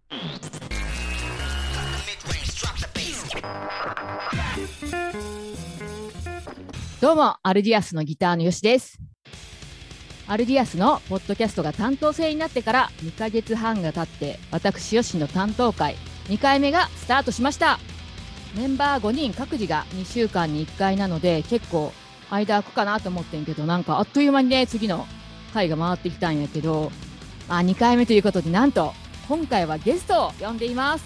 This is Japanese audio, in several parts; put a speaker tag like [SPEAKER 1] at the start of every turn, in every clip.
[SPEAKER 1] どうも、アルディアスのギターのよしです。アルディアスのポッドキャストが担当制になってから2ヶ月半が経って、私よしの担当会2回目がスタートしました。メンバー5人各自が2週間に1回なので、結構間空くかなと思ってんけど、なんかあっという間にね、次の回が回ってきたんやけど、2回目ということで、なんと今回はゲストを呼んでいます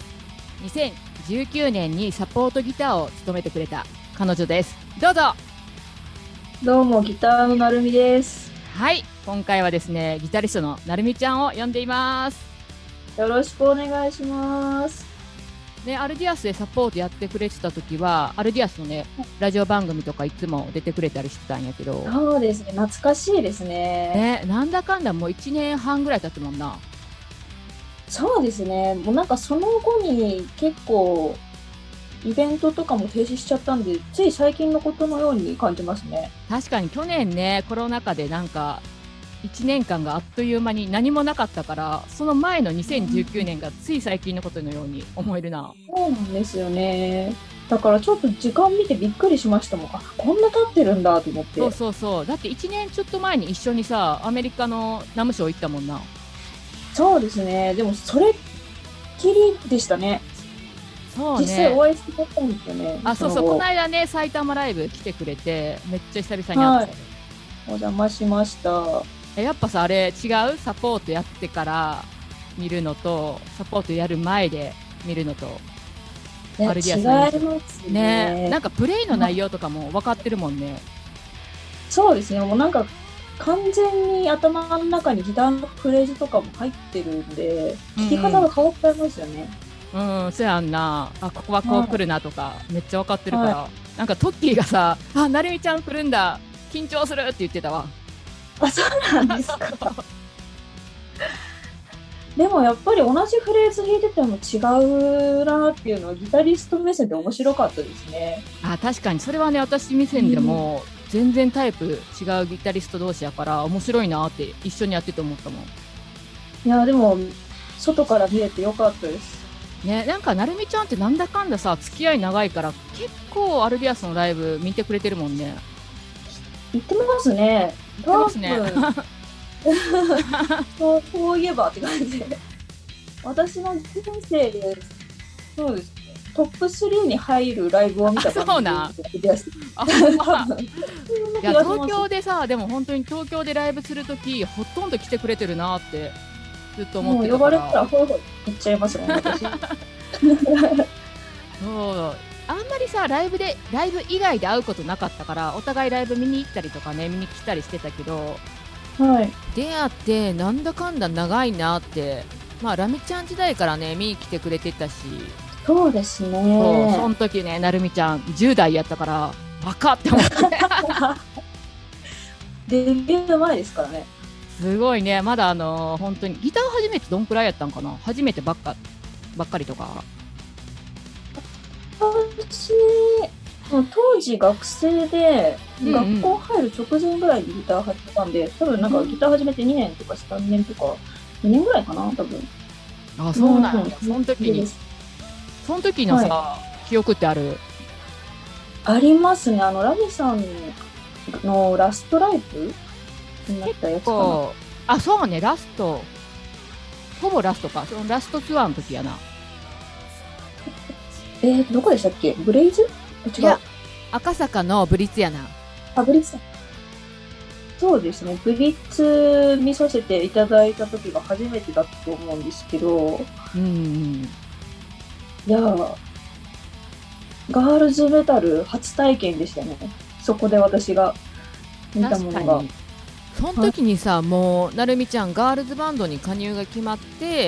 [SPEAKER 1] 。2019年にサポートギターを務めてくれた彼女です。どうぞ。
[SPEAKER 2] どうも、ギターのなるみです。
[SPEAKER 1] はい、今回はですね、ギタリストのなるみちゃんを呼んでいます。
[SPEAKER 2] よろしくお願いします。
[SPEAKER 1] ね、アルディアスでサポートやってくれてた時は、アルディアスのね、ラジオ番組とかいつも出てくれたりしてたんやけど。
[SPEAKER 2] そうですね、懐かしいですね。
[SPEAKER 1] なんだかんだもう1年半ぐらい経ってもんな。
[SPEAKER 2] そうですね、もうなんかその後に結構イベントとかも停止しちゃったんで、つい最近のことのように感じますね。
[SPEAKER 1] 確かに去年ね、コロナ禍でなんか1年間があっという間に何もなかったから、その前の2019年がつい最近のことのように思えるな。
[SPEAKER 2] そうなんですよね。だからちょっと時間見てびっくりしましたもん。こんな経ってるんだと思って。
[SPEAKER 1] そうだって1年ちょっと前に一緒にさ、アメリカのナムショー行ったもんな。
[SPEAKER 2] そうですね、でもそれっきりでしたね。
[SPEAKER 1] そうね、
[SPEAKER 2] 実際お会いしてたんですよね。
[SPEAKER 1] そうこの間ね、埼玉ライブ来てくれて、めっちゃ久々に会って、
[SPEAKER 2] お邪魔しました。
[SPEAKER 1] やっぱさ、あれ違う？サポートやってから見るのとサポートやる前で見るのと
[SPEAKER 2] アルディアスの印象違いますね。
[SPEAKER 1] なんかプレイの内容とかも分かってるもんね。
[SPEAKER 2] そうですね、もうなんか完全に頭の中にギターのフレーズとかも入ってるんで、弾き方が変わっちゃいますよね。
[SPEAKER 1] そうやんな。ここはこう来るなとか、めっちゃ分かってるから、なんかトッキーがさ、なるみちゃん来るんだ、緊張するって言ってたわ。
[SPEAKER 2] そうなんですか。でもやっぱり同じフレーズ弾いてても違うなっていうのはギタリスト目線で面白かったですね。
[SPEAKER 1] 確かにそれはね、私目線でも全然タイプ違うギタリスト同士やから面白いなって一緒にやってて思ったもん。
[SPEAKER 2] いやでも外から見れてよかったです
[SPEAKER 1] ね。なんかなるみちゃんってなんだかんださ、付き合い長いから結構アルディアスのライブ見てくれてるもんね。
[SPEAKER 2] 言ってますね。
[SPEAKER 1] 言ってますね。
[SPEAKER 2] そういえばって感じで、私の人生でそうですね、トップ3に入るライブを見た
[SPEAKER 1] そうな。いや東京でさ、でも本当に東京でライブするときほとんど来てくれてるなってずっと思ってたから。
[SPEAKER 2] もう呼ばれたらほいほい行っちゃいますね、私。
[SPEAKER 1] そうあんまりさ、ライブ以外で会うことなかったから、お互いライブ見に行ったりとかね、見に来たりしてたけど、
[SPEAKER 2] はい、
[SPEAKER 1] 出会ってなんだかんだ長いなって。ラミちゃん時代からね見に来てくれてたし。
[SPEAKER 2] そうですね。
[SPEAKER 1] その時ね、なるみちゃん10代やったから若って思って
[SPEAKER 2] デビュー前ですからね。
[SPEAKER 1] すごいね。まだ本当にギター始めてどんくらいやったんかな。初めてばっかりとか。
[SPEAKER 2] 私当時学生で、学校入る直前ぐらいにギター始めたんで、多分なんかギター始めて2年とか3年とか2年ぐらいかな、多分。
[SPEAKER 1] そうなんや。その時のさ、記憶ってある？
[SPEAKER 2] ありますね。ラミさんのラストライブになったやつかな。
[SPEAKER 1] そうね、ラスト、ほぼラストか。そのラストツアーの時やな。
[SPEAKER 2] どこでしたっけ？ブレイズ？違う。
[SPEAKER 1] 赤坂のブリッツやな。
[SPEAKER 2] ブリッツ。そうですね。ブリッツ見させていただいた時が初めてだったと思うんですけど、いやー、ガールズメタル初体験でしたね。そこで私が見たものが。
[SPEAKER 1] その時にさ、もうなるみちゃんガールズバンドに加入が決まって、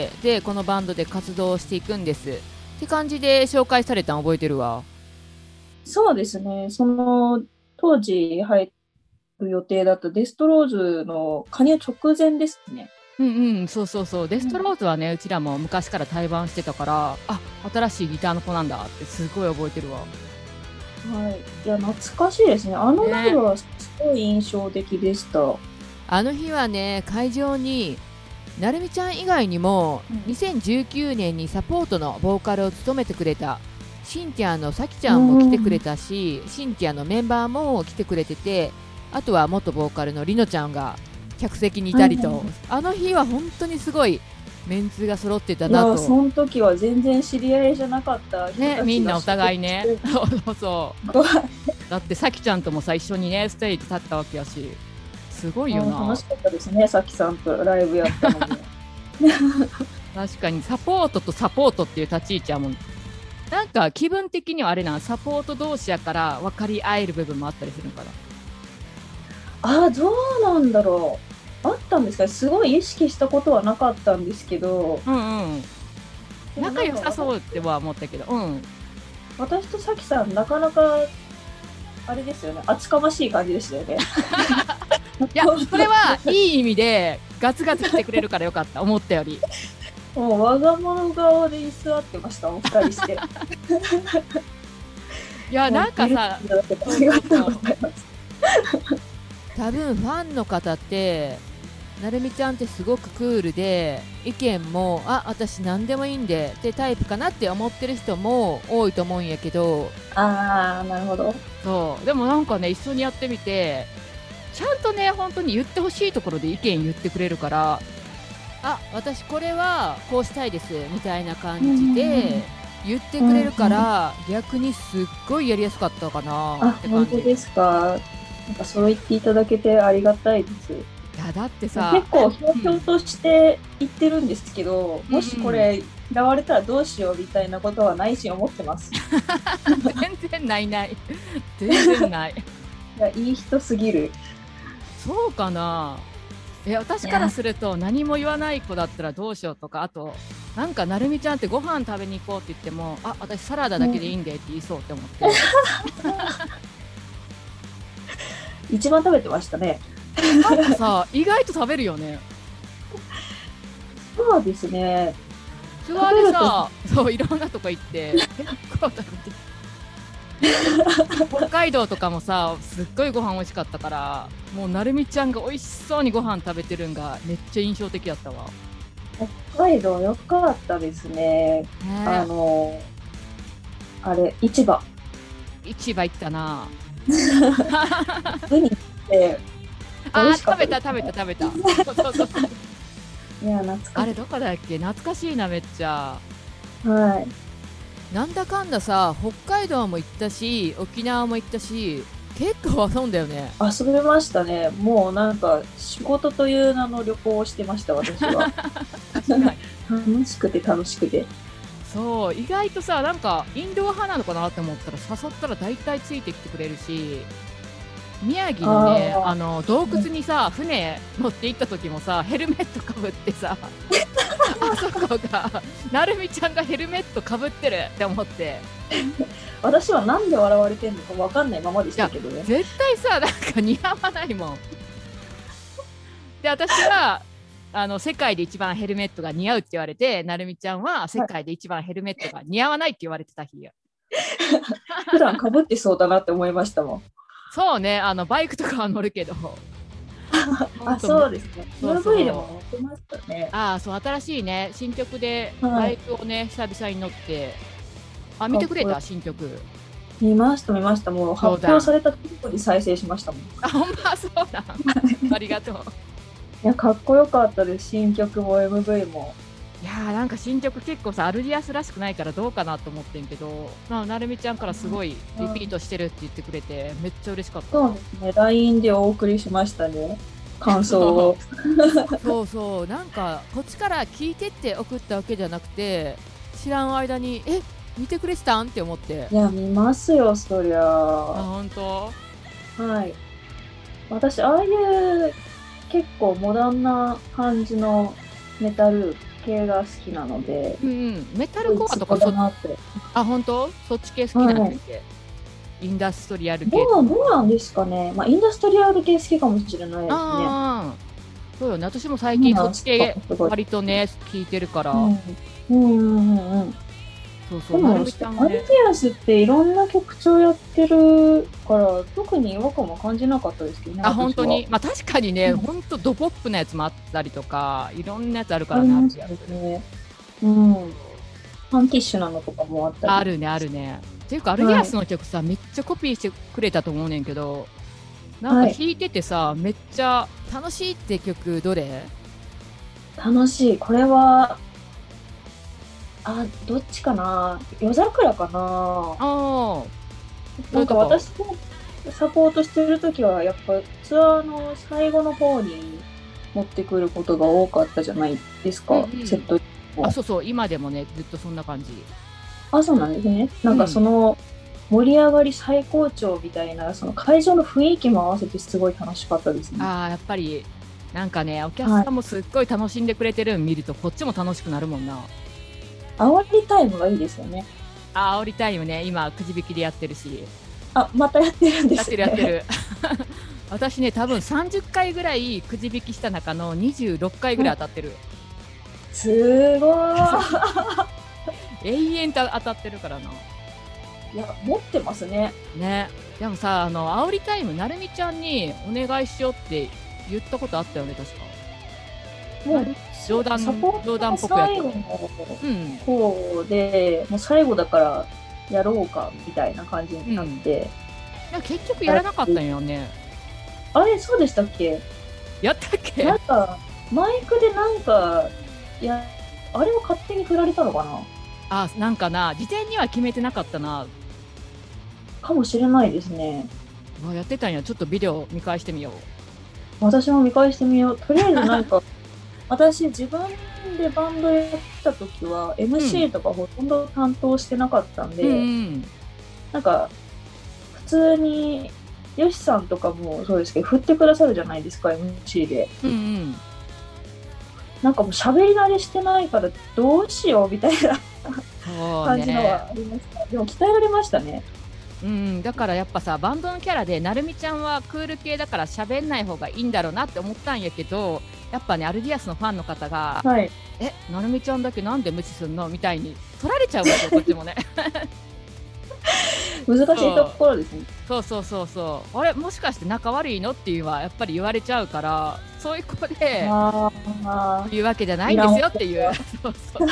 [SPEAKER 1] でこのバンドで活動していくんですって感じで紹介されたの覚えてるわ。
[SPEAKER 2] そうですね。その当時入る予定だったデストローズの加入直前ですね。
[SPEAKER 1] そうデストローズはね、うちらも昔から対バンしてたから、新しいギターの子なんだってすごい覚えてるわ。
[SPEAKER 2] はい、いや懐かしいですね。ライブはすごい印象的でした。
[SPEAKER 1] あの日はね、会場になるみちゃん以外にも、
[SPEAKER 2] うん
[SPEAKER 1] 2019年にサポートのボーカルを務めてくれたシンティアのさきちゃんも来てくれたし、シンティアのメンバーも来てくれてて、あとは元ボーカルのりのちゃんが客席にいたりと、
[SPEAKER 2] はいはいはい、
[SPEAKER 1] あの日は本当にすごいメンツが揃ってた
[SPEAKER 2] い
[SPEAKER 1] なと。
[SPEAKER 2] やその時は全然知り合いじゃなかった人たち
[SPEAKER 1] ね、
[SPEAKER 2] が
[SPEAKER 1] みんなお互いね。
[SPEAKER 2] 所属して
[SPEAKER 1] そうそうそう。
[SPEAKER 2] ご
[SPEAKER 1] だってさきちゃんともさ一緒にねステージ立ったわけやし、すごいよな。
[SPEAKER 2] 楽しかったですね、さきさんとライブやったのも。
[SPEAKER 1] 確かにサポートとサポートっていう立ち位置はもん。なんか気分的にはあれな、サポート同士やから分かり合える部分もあったりするのかな。
[SPEAKER 2] ああ、どうなんだろう。あったんですかね。すごい意識したことはなかったんですけど、
[SPEAKER 1] うんうん。
[SPEAKER 2] でも
[SPEAKER 1] 仲良さそうっては思ったけど、うん。
[SPEAKER 2] 私とさきさん、なかなか、あれですよね、厚かましい感じでしたよね。
[SPEAKER 1] いや、それはいい意味でガツガツ来てくれるからよかった、思ったより。
[SPEAKER 2] もう我が物顔で居座ってました、お二人して。
[SPEAKER 1] いや、なんかさ、
[SPEAKER 2] ありがとうございます。
[SPEAKER 1] 多分ファンの方ってなるみちゃんってすごくクールで、意見も私何でもいいんでってタイプかなって思ってる人も多いと思うんやけど、
[SPEAKER 2] ああ、なるほど。
[SPEAKER 1] そうでもなんかね、一緒にやってみてちゃんとね、本当に言ってほしいところで意見言ってくれるから、私これはこうしたいですみたいな感じで言ってくれるから、逆にすっごいやりやすかったかなって感じ。
[SPEAKER 2] 本当ですか。なんかそう言っていただけてありがたいです。
[SPEAKER 1] いやだってさ、
[SPEAKER 2] 結構ひょうひょうとして言ってるんですけど、もしこれ嫌われたらどうしようみたいなことは内心思ってます。
[SPEAKER 1] 全然ないない全然ない。
[SPEAKER 2] いや、いい人すぎる。
[SPEAKER 1] そうかな。私からすると何も言わない子だったらどうしようとか、あとなんかなるみちゃんってご飯食べに行こうって言っても、私サラダだけでいいんでって言いそうって思って、
[SPEAKER 2] 一番食べてましたね。
[SPEAKER 1] なんかさ意外と食べるよね。
[SPEAKER 2] そうですね。
[SPEAKER 1] ツアーでさ、そういろんなとこ行って結構食べて北海道とかもさ、すっごいご飯美味しかったから、もうなるみちゃんが美味しそうにご飯食べてるんがめっちゃ印象的だったわ。
[SPEAKER 2] 北海道よかったですね。あれ、市場
[SPEAKER 1] 行ったな。
[SPEAKER 2] ウニって美味しか
[SPEAKER 1] 食べ
[SPEAKER 2] った
[SPEAKER 1] た
[SPEAKER 2] ですね。
[SPEAKER 1] そうそうそう
[SPEAKER 2] いや、懐かしい。
[SPEAKER 1] あれどこだっけ、懐かしいなめっちゃ。
[SPEAKER 2] はい。
[SPEAKER 1] なんだかんださ、北海道も行ったし沖縄も行ったし、結構遊んだよね。
[SPEAKER 2] 遊べましたね。もうなんか仕事という名の旅行をしてました、私は。
[SPEAKER 1] 確かに
[SPEAKER 2] 楽しくて楽しくて。
[SPEAKER 1] そう、意外とさ、なんかインドア派なのかなって思ったら誘ったら大体ついてきてくれるし、宮城のね、洞窟にさ船乗って行った時もさ、ヘルメットかぶってさあそこがなるみちゃんがヘルメットかぶってるって思って、
[SPEAKER 2] 私はなんで笑われてんのか分かんないままでしたけどね。
[SPEAKER 1] 絶対さなんか似合わないもん。で私は世界で一番ヘルメットが似合うって言われて、なるみちゃんは世界で一番ヘルメットが似合わないって言われてた日や。
[SPEAKER 2] 普段かぶってそうだなって思いましたもん。
[SPEAKER 1] そうね、バイクとかは乗るけど
[SPEAKER 2] そうですね。
[SPEAKER 1] そうそう
[SPEAKER 2] MV でも乗ってましたね。
[SPEAKER 1] そう、新しいね新曲で
[SPEAKER 2] はい
[SPEAKER 1] バイクをね久々に乗って、見てくれた新曲。
[SPEAKER 2] 見ました見ました。もう発表されたところに再生しましたもん。
[SPEAKER 1] ほんまそうなんありがとう。
[SPEAKER 2] いや、かっこよかったです。新曲も MV も。
[SPEAKER 1] いやなんか新曲結構さ、アルディアスらしくないからどうかなと思ってんけど、なるみちゃんからすごいリピートしてるって言ってくれて、めっちゃ嬉しかった。
[SPEAKER 2] そうですね。LINE でお送りしましたね。感想を。
[SPEAKER 1] そうそう、なんかこっちから聞いてって送ったわけじゃなくて、知らん間に見てくれてたんって思って。
[SPEAKER 2] いや、見ますよ、そりゃ。
[SPEAKER 1] 本当？
[SPEAKER 2] はい。私、ああいう結構モダンな感じのメタル系が好きなので、
[SPEAKER 1] メタルコアとか本当？そっち系好きなんだっけ？インダストリアル系。
[SPEAKER 2] どうなんですかね。インダストリアル系好きかもしれないですね。
[SPEAKER 1] そうよね。私も最近そっち系割とね聞いてるから。 そうそ
[SPEAKER 2] でも、
[SPEAKER 1] うなるみちゃん
[SPEAKER 2] アルデ
[SPEAKER 1] はね。
[SPEAKER 2] ィアスっていろんな曲調やってるから、特に違和感は感じなかったですけどね、
[SPEAKER 1] あ、本
[SPEAKER 2] 私は。
[SPEAKER 1] 当に、まあ確かにね、
[SPEAKER 2] うん、
[SPEAKER 1] 本当ドポップなやつもあったりとか、いろんなやつあるからね、ある
[SPEAKER 2] あります
[SPEAKER 1] やつ。
[SPEAKER 2] ね。うん。ファンキッシュなのとかもあったり。
[SPEAKER 1] あるね、あるね。っていうか、アルディ
[SPEAKER 2] はい。
[SPEAKER 1] アスの曲さ、めっちゃコピーしてくれたと思うねんけど、なんか
[SPEAKER 2] はい。
[SPEAKER 1] 弾いててさ、めっちゃ楽しいって曲どれ？
[SPEAKER 2] 楽しい。これは、どっちかな。夜桜かな。
[SPEAKER 1] ああ、どう
[SPEAKER 2] なんか
[SPEAKER 1] いうとこ？
[SPEAKER 2] 私もサポートしてるときは、やっぱツアーの最後の方に持ってくることが多かったじゃないです
[SPEAKER 1] うんう
[SPEAKER 2] か、セッ
[SPEAKER 1] ん。
[SPEAKER 2] ト
[SPEAKER 1] あ、
[SPEAKER 2] も。
[SPEAKER 1] そうそう、今でもね、ずっとそんな感じ。
[SPEAKER 2] あ、そうなんですね。なんかそ
[SPEAKER 1] うん。
[SPEAKER 2] の盛り上がり最高潮みたいな、その会場の雰囲気も合わせてすごい楽しかったですね。
[SPEAKER 1] ああ、やっぱり、なんかね、お客
[SPEAKER 2] はい。
[SPEAKER 1] さんもすっごい楽しんでくれてるの見ると、こっちも楽しくなるもんな。
[SPEAKER 2] 煽りタイムがいいですよね。
[SPEAKER 1] あ、煽りタイムね、今、くじ引きでやってるし。
[SPEAKER 2] あ、またやってるんで
[SPEAKER 1] やっ
[SPEAKER 2] すね。
[SPEAKER 1] てるやってる。私ね、多分30回ぐらいくじ引きした中の26回ぐらい当たってる。
[SPEAKER 2] すごい。
[SPEAKER 1] 永遠と当たってるからな。
[SPEAKER 2] いや、持ってますね。
[SPEAKER 1] ね。でもさ、煽りタイム、なるみちゃんにお願いしようって言ったことあったよね、確か。
[SPEAKER 2] もう、
[SPEAKER 1] 冗談、
[SPEAKER 2] サポートの
[SPEAKER 1] 冗談っぽくやってた。
[SPEAKER 2] 最後の
[SPEAKER 1] うん。
[SPEAKER 2] 方で、もう最後だからやろうかみたいな感じになって、
[SPEAKER 1] いや結局やらなかったんよね。
[SPEAKER 2] あれ、そうでしたっけ？
[SPEAKER 1] やったっけ？
[SPEAKER 2] なんか、マイクでなんか、いや、あれは勝手に振られたのかな？
[SPEAKER 1] あ、なんかな、事前には決めてなかったな。
[SPEAKER 2] かもしれないですね。
[SPEAKER 1] やってたんや。ちょっとビデオ見返してみよう。
[SPEAKER 2] 私も見返してみよう。とりあえずなんか、私自分でバンドやってた時は MC とかほとんど担当してなかったんで、
[SPEAKER 1] うんうん。
[SPEAKER 2] なんか普通にヨシさんとかもそうですけど振ってくださるじゃないですか MC で。
[SPEAKER 1] うんうん。
[SPEAKER 2] なんかもう喋り慣れしてないからどうしようみたいな
[SPEAKER 1] そう
[SPEAKER 2] 感じの
[SPEAKER 1] ね。
[SPEAKER 2] はありました。でも鍛えられましたね。
[SPEAKER 1] うん、だからやっぱさ、バンドのキャラでなるみちゃんはクール系だから喋んない方がいいんだろうなって思ったんやけど、やっぱね、アルディアスのファンの方が
[SPEAKER 2] はい。
[SPEAKER 1] なるみちゃんだけなんで無視すんのみたいに取られちゃうわけよ、こっちもね。
[SPEAKER 2] 難しいところですね。
[SPEAKER 1] そうそうそうそう、あれもしかして仲悪いのっていうのはやっぱり言われちゃうから、そういう子で
[SPEAKER 2] ああ、
[SPEAKER 1] 言うわけじゃないんですよっていう。そうそう。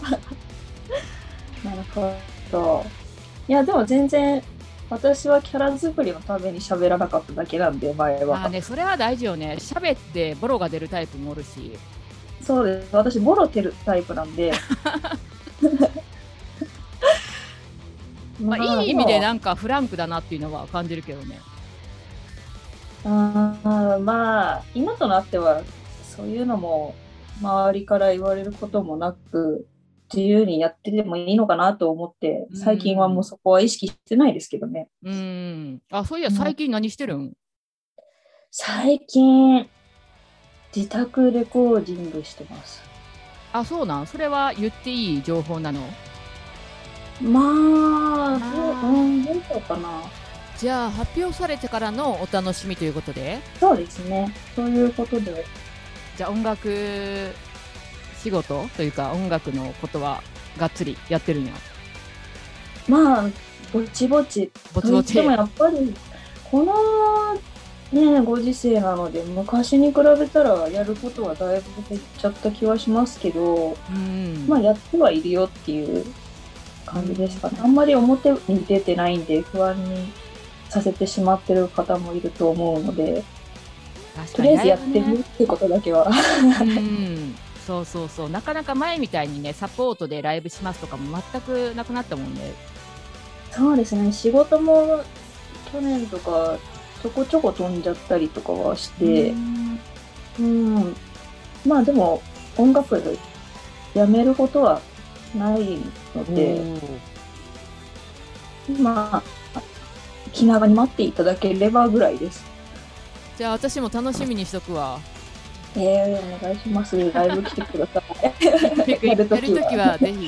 [SPEAKER 2] なるほど。いや、でも全然、私はキャラ作りのために喋らなかっただけなんで、前は。
[SPEAKER 1] まあね、それは大事よね。喋ってボロが出るタイプもおるし。
[SPEAKER 2] そうです。私、ボロてるタイプなんで。
[SPEAKER 1] まあ、いい意味でなんかフランクだなっていうのは感じるけどね。
[SPEAKER 2] まあ、今となっては、そういうのも、周りから言われることもなく、自由にやっててもいいのかなと思って、
[SPEAKER 1] う
[SPEAKER 2] 最近はもう
[SPEAKER 1] ん。
[SPEAKER 2] そこは意識してないですけどね。
[SPEAKER 1] うん。あ、そういや、
[SPEAKER 2] うん、
[SPEAKER 1] 最近何してるん？
[SPEAKER 2] 最近、自宅レコーディングしてます。
[SPEAKER 1] あ、そうなん？それは言っていい情報なの？
[SPEAKER 2] まあ、
[SPEAKER 1] あー、
[SPEAKER 2] どうしようかな。
[SPEAKER 1] じゃあ、発表されてからのお楽しみということで、
[SPEAKER 2] そうですね。そういうことで。
[SPEAKER 1] じゃあ音楽仕事というか、音楽のことはがっつりやってるんや。
[SPEAKER 2] まあ、ぼちぼち。
[SPEAKER 1] ぼちぼち。
[SPEAKER 2] といってもやっぱり、このね、ご時世なので、昔に比べたらやることはだいぶ減っちゃった気はしますけど、
[SPEAKER 1] うん。
[SPEAKER 2] まあやってはいるよっていう感じですかね。あんまり表に出てないんで不安にさせてしまってる方もいると思うので、
[SPEAKER 1] 確かに
[SPEAKER 2] とりあえずやっ
[SPEAKER 1] ライブね。
[SPEAKER 2] てみるってことだけは。
[SPEAKER 1] うん。そうそうそう。なかなか前みたいにね、サポートでライブしますとかも全くなくなったもんね。
[SPEAKER 2] そうですね、仕事も去年とかちょこちょこ飛んじゃったりとかはし
[SPEAKER 1] う
[SPEAKER 2] て、
[SPEAKER 1] ん。
[SPEAKER 2] うん、まあでも音楽やめることはないの
[SPEAKER 1] お
[SPEAKER 2] で、
[SPEAKER 1] ー。
[SPEAKER 2] まあ気長に待っていただければぐらいです。
[SPEAKER 1] じゃあ私も楽しみにしとくわ。
[SPEAKER 2] お願いします。ライブ来てください。
[SPEAKER 1] やる
[SPEAKER 2] やるとき
[SPEAKER 1] とき
[SPEAKER 2] は。
[SPEAKER 1] はぜひ。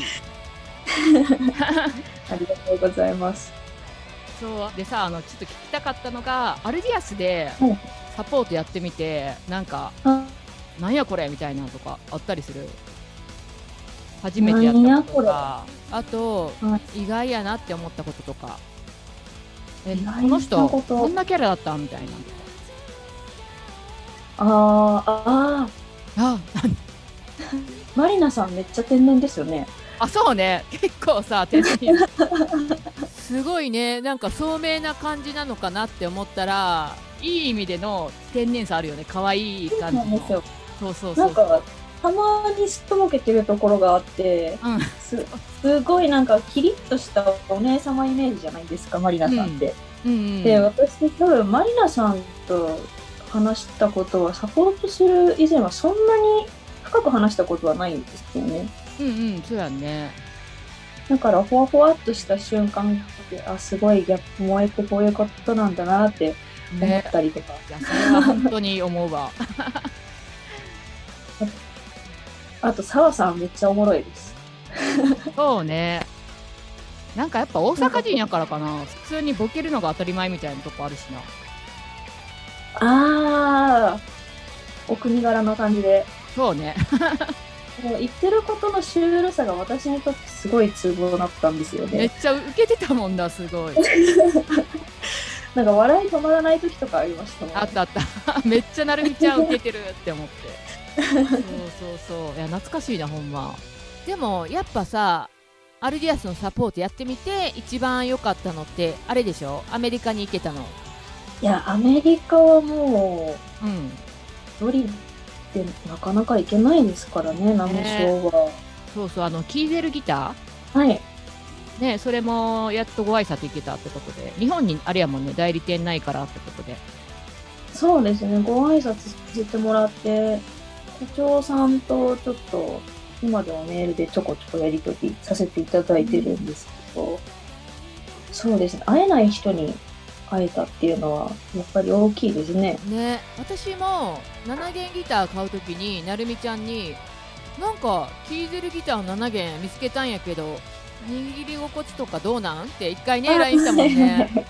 [SPEAKER 2] ありがとうございます。
[SPEAKER 1] そうでさ、ちょっと聞きたかったのが、アルディアスで
[SPEAKER 2] はい。
[SPEAKER 1] サポートやってみて、なんか、
[SPEAKER 2] あ
[SPEAKER 1] なんやこれみたいなのとかあったりする？ 初めてやったことと
[SPEAKER 2] 何や
[SPEAKER 1] か、あと、
[SPEAKER 2] は
[SPEAKER 1] 意外やなって思ったこととか、こ
[SPEAKER 2] 意外な
[SPEAKER 1] の人
[SPEAKER 2] こと
[SPEAKER 1] こんなキャラだったみたいな。
[SPEAKER 2] あ
[SPEAKER 1] あ、
[SPEAKER 2] マリナさんめっちゃ天然ですよね。
[SPEAKER 1] そうね、結構さ天然すごいね、なんか聡明な感じなのかなって思ったら、いい意味での天然さあるよね。可愛い感じの。
[SPEAKER 2] そうなんですよ。
[SPEAKER 1] そうそうそう。
[SPEAKER 2] なんか、たまにすっとぼけてるところがあって、
[SPEAKER 1] うん、
[SPEAKER 2] すごいなんかキリッとしたお姉様イメージじゃないですか、マリナさんって。
[SPEAKER 1] うんうん、
[SPEAKER 2] で、私多分マリナさんと話したことは、サポートする以前はそんなに深く話したことはないんですよね。
[SPEAKER 1] うんうん、そうやんね。
[SPEAKER 2] だから、ほわほわっとした瞬間って、すごいギャップ萌えってこういうことなんだなって思ったりとか。
[SPEAKER 1] いや、それは本当に思うわ。
[SPEAKER 2] あと、澤さんめっちゃおもろいです。
[SPEAKER 1] そうね。なんかやっぱ大阪人やからかな。普通にボケるのが当たり前みたいなとこあるしな。
[SPEAKER 2] お国柄の感じで。
[SPEAKER 1] そうね。
[SPEAKER 2] もう言ってることのシュールさが私にとってすごいツボだったんですよ
[SPEAKER 1] めっ
[SPEAKER 2] ね。
[SPEAKER 1] ちゃ受けてたもんだ、すごい。
[SPEAKER 2] なんか笑い止まらない時とかありましたもんね。
[SPEAKER 1] あったあった。めっちゃなるみちゃん受けてるって思って。そうそうそう。いや、懐かしいな、ほんま。でも、やっぱさ、アルディアスのサポートやってみて、一番良かったのって、あれでしょ？アメリカに行けたの。
[SPEAKER 2] いや、アメリカはも
[SPEAKER 1] うん。
[SPEAKER 2] う、一人でなかなか行けないですからね、ナミショーは。
[SPEAKER 1] そうそう、キーゼルギタ
[SPEAKER 2] はい。
[SPEAKER 1] ーね、それもやっとご挨拶行けたってことで、日本にあれやもんね、代理店ないからってことで。
[SPEAKER 2] そうですね、ご挨拶させてもらって、社長さんとちょっと、今でもメールでちょこちょこやり取りさせていただいてるんですけど、そうですね、会えない人に会えたっていうのは、やっぱり大きいですね。
[SPEAKER 1] ね、私も7弦ギター買うときに、なるみちゃんに、なんか、キーゼルギター7弦見つけたんやけど、握り心地とかどうなんって一回ね、LINE したもんね。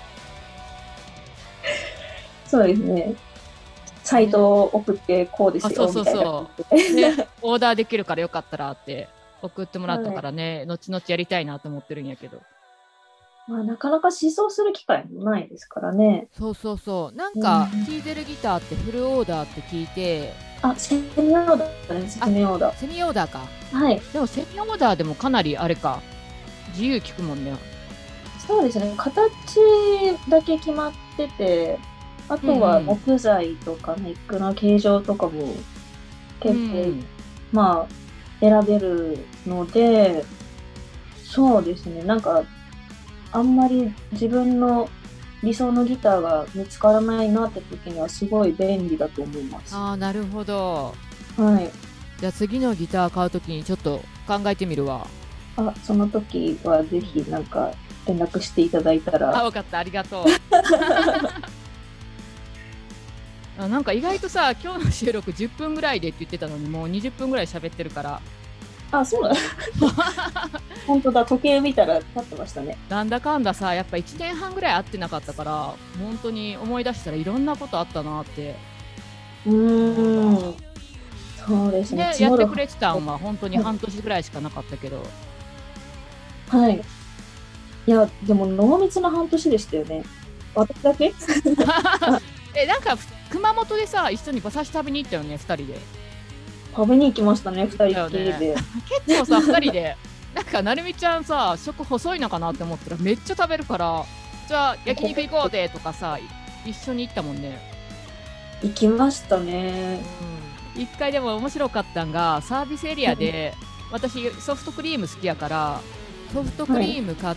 [SPEAKER 2] そうですね。サイトを送ってこうですよ、みたいな感じで。
[SPEAKER 1] ね、オーダーできるからよかったらって送ってもらったからね、後々やりたいなと思ってるんやけど。
[SPEAKER 2] まあ、なかなか試奏する機会もないですからね。
[SPEAKER 1] そうそうそう。なんか、キーゼルギターってフルオーダーって聞いて、
[SPEAKER 2] セミオーダーです、セミオーダー。
[SPEAKER 1] セミオーダーか。
[SPEAKER 2] はい。
[SPEAKER 1] でもセミオーダーでもかなりあれか、自由聞くもんね。
[SPEAKER 2] そうですね、形だけ決まってて、あとは木材とかネックの形状とかも結構、まあ、選べるので、そうですね、なんか、あんまり自分の理想のギターが見つからないなって時にはすごい便利だと思います。
[SPEAKER 1] なるほど。
[SPEAKER 2] はい。
[SPEAKER 1] じゃあ次のギター買うときにちょっと考えてみるわ。
[SPEAKER 2] その時はぜひなんか連絡していただいたら。
[SPEAKER 1] 分かった、ありがとう。なんか意外とさ、今日の収録10分ぐらいでって言ってたのに、もう20分ぐらい喋ってるから。
[SPEAKER 2] そうだ。本当だ、時計見たら経ってましたね。
[SPEAKER 1] なんだかんださ、やっぱ1年半ぐらい会ってなかったから、本当に思い出したらいろんなことあったなって。
[SPEAKER 2] そうですね。
[SPEAKER 1] やってくれてたんは本当に半年ぐらいしかなかったけど。
[SPEAKER 2] はい。いや、でも濃密な半年でしたよね。私だけ
[SPEAKER 1] なんか熊本でさ、一緒に馬刺し食べに行ったよね、2人で。
[SPEAKER 2] 食べに行きましたね、2人っきりで。
[SPEAKER 1] 結構さ、2人で、なんかなるみちゃんさ、食細いのかなって思ったらめっちゃ食べるから、じゃあ焼肉行こうでとかさ、一緒に行ったもんね。
[SPEAKER 2] 行きましたね。
[SPEAKER 1] 一回でも面白かったんが、サービスエリアで、私ソフトクリーム好きやから、ソフトクリーム買って、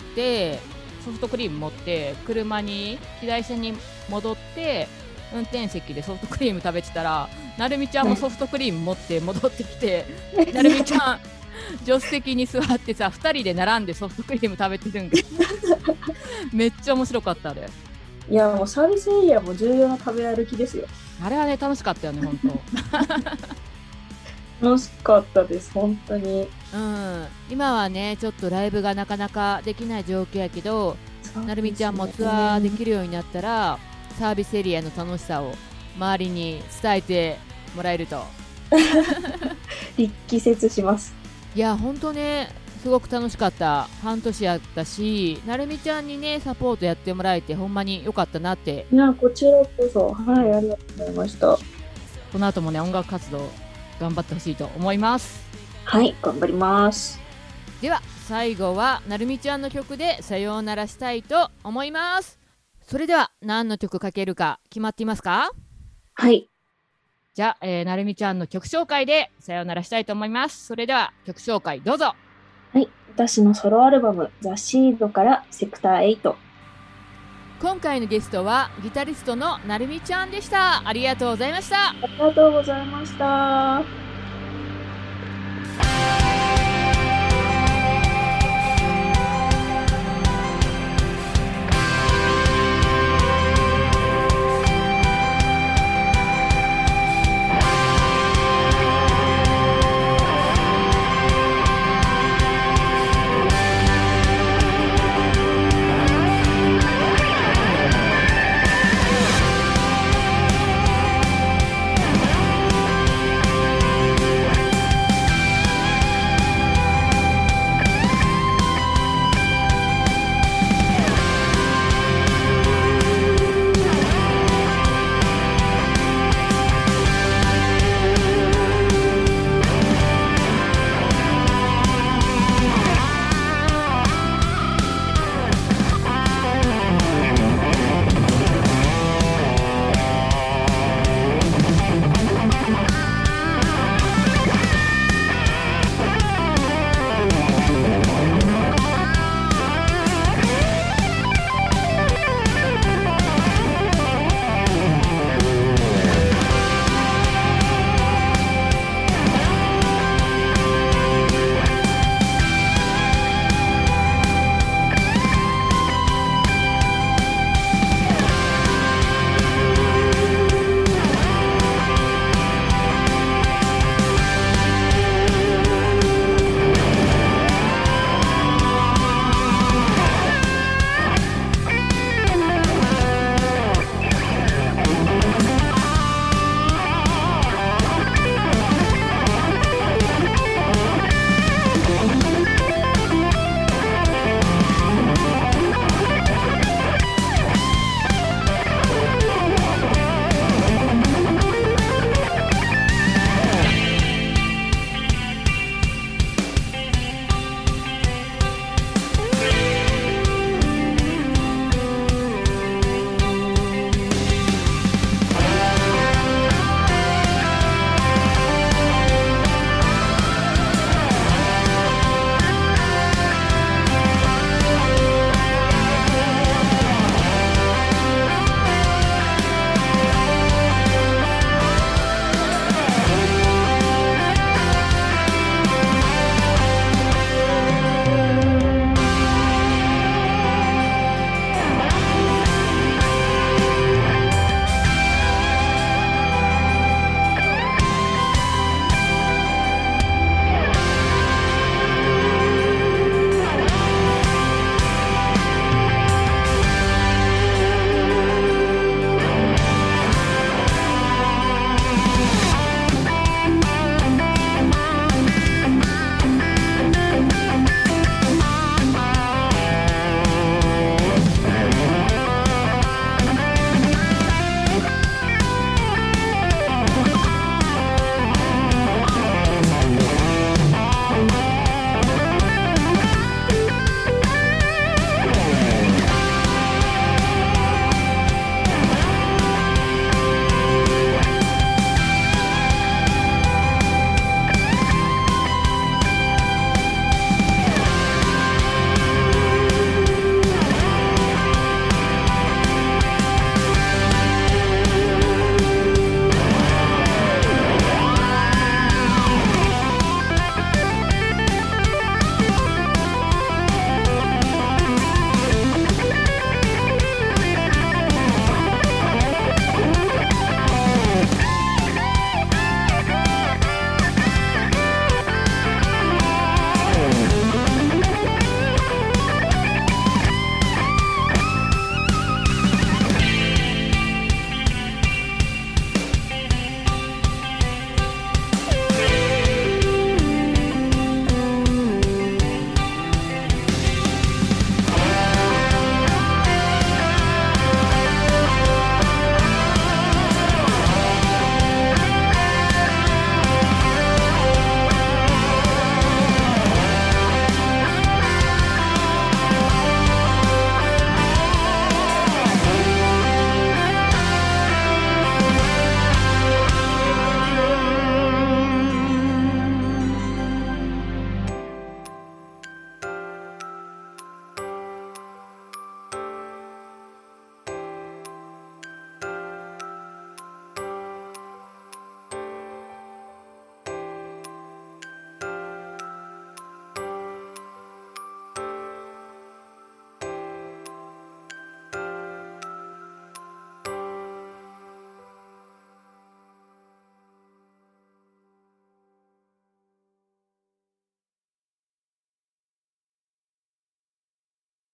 [SPEAKER 1] ソフトクリーム持って車に機台車に戻って運転席でソフトクリーム食べてたら、なるみちゃんもソフトクリーム持って戻ってきて、なるみちゃん助手席に座ってさ、2人で並んでソフトクリーム食べてるんでめっちゃ面白かったあれ。
[SPEAKER 2] いや、もうサービスエリアも重要な食べ歩きですよ。
[SPEAKER 1] あれはね、楽しかったよね、本
[SPEAKER 2] 当。楽しかったです、本当に。
[SPEAKER 1] 今はね、ちょっとライブがなかなかできない状況やけど、なるみちゃんもツアーできるようになったら、サービスエリアの楽しさを周りに伝えてもらえると
[SPEAKER 2] 力説します。
[SPEAKER 1] いや本当ねすごく楽しかった。半年やったし、なるみちゃんにねサポートやってもらえてほんまに良かったなって。
[SPEAKER 2] いや、こちらこそ、はい、ありがとうございました。
[SPEAKER 1] この後もね音楽活動頑張ってほしいと思います。
[SPEAKER 2] はい、頑張ります。
[SPEAKER 1] では最後はなるみちゃんの曲でさようならしたいと思います。それでは何の曲かけるか決まっていますか？
[SPEAKER 2] はい。
[SPEAKER 1] じゃあ、なるみちゃんの曲紹介でさようならしたいと思います。それでは曲紹介どうぞ。
[SPEAKER 2] はい、私のソロアルバムザ・シードからセクター8。
[SPEAKER 1] 今回のゲストはギタリストのなるみちゃんでした。ありがとうございました。
[SPEAKER 2] ありがとうございました。